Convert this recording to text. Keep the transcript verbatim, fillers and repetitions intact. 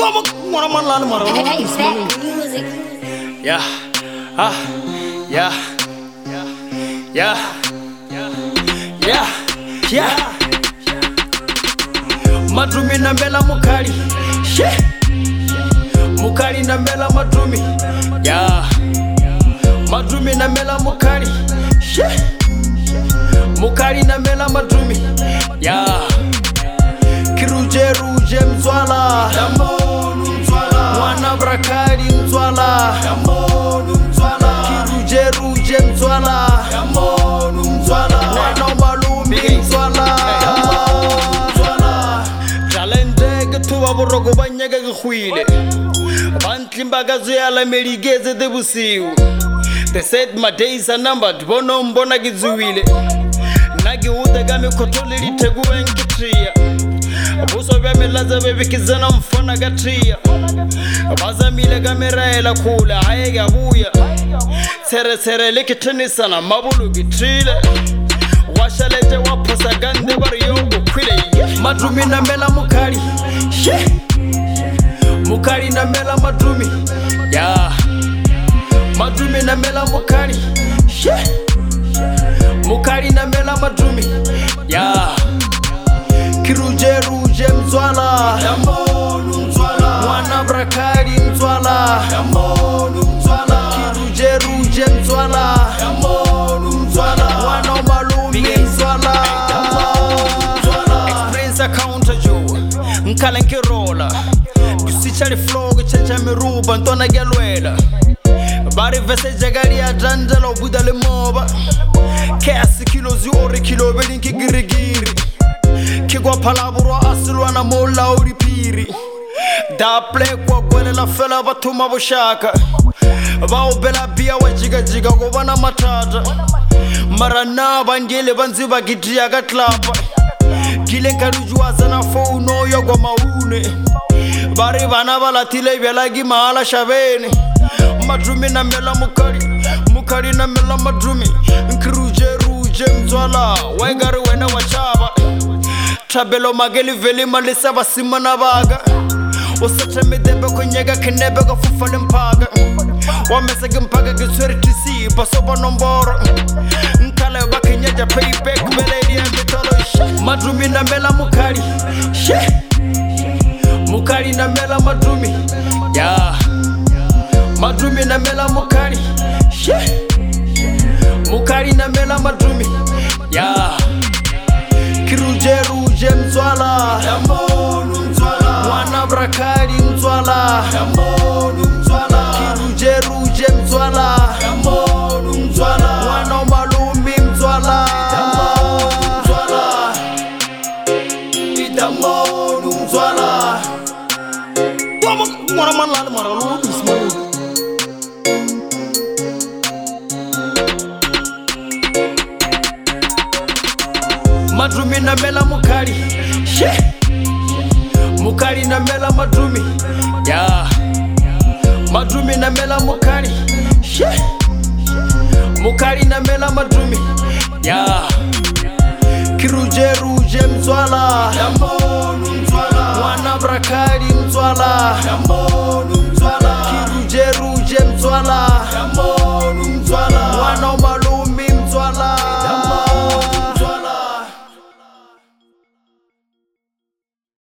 Hey, back music. Yeah, ah, yeah, yeah, yeah, yeah. Madrumi na mbela mukali, she. Mukali na mbela madrumi, yeah. Madrumi na mbela mukali, she. Mukali na mbela madrumi, yeah. Kiruje ruje mzwala, mwana brakari mzwala, kiruje ruje mzwala, mwana malumi mzwala. Talente getuwa borogo banyega gkhwile, bantlimbaga ziyala meligeze debusiu. They said my days are numbered, bono mbona gizuwile. Nagi ude game kotoli liteguwe nkitria. Buso byamelaza bebikizana mfana gatria. Bazamile gameraela kula hayega buya. Sere sere likitenisa na mabulu gitrile. Washalete waposa gande bari yongo kwile. Madrumi na mela mukari, she. Mukari na mela madrumi, yeah. Madrumi na mela mukari, she. Mukari na mela madrumi, yeah. Kiruje ruje mzwala, mwana brakari mzwala, kiruje ruje mzwala, mwana malumi mzwala. Experience counter jo, nkala nkirola, kusichali flow kuchencha miruba ntona gelwela. Bari vese jagali ya janjala obudale moba, kasi kilozi ori kilo beli nkigirigiri. Kigwa palaburo asilwa na mola uripiri. Da play kwa gwele la fela batuma bushaka. Bao bela bia wajiga jiga kubana matata. Marana bangele banziba gidia gatlapa. Gile karujuwa zana fauno yogo maune. Bari bana balatile belagi mahala shabene. Madrumi na mela mukari, mukari na mela madrumi. Nkiruje ruje mzwala, waigari wena wachaba. Tabelo mageli veli malisa basima na baga. Osache medebe konyega kinebe gafufale mpaga. Wamesege mpaga gisweri tisi basoba nomboro. Nkale baki nyeja payback meledi ya mitolo. Madrumi na mela mukari, she. Mukari na mela madrumi, yeah. Madrumi na mela mukari, she. Mukari na mela madrumi, yeah. Kiruje ruje mzwala, mwana brakari mzwala, kiruje ruje mzwala, mwana malumi mzwala. Idamonu mzwala, mwana malala maralu bismaru. Madrumi na mela mukari, she. Mukari na mela madrumi, yeah. Madrumi na mela mukari, she. Mukari na mela madrumi, yeah. Kiruje ruje mzwala, mwana brakari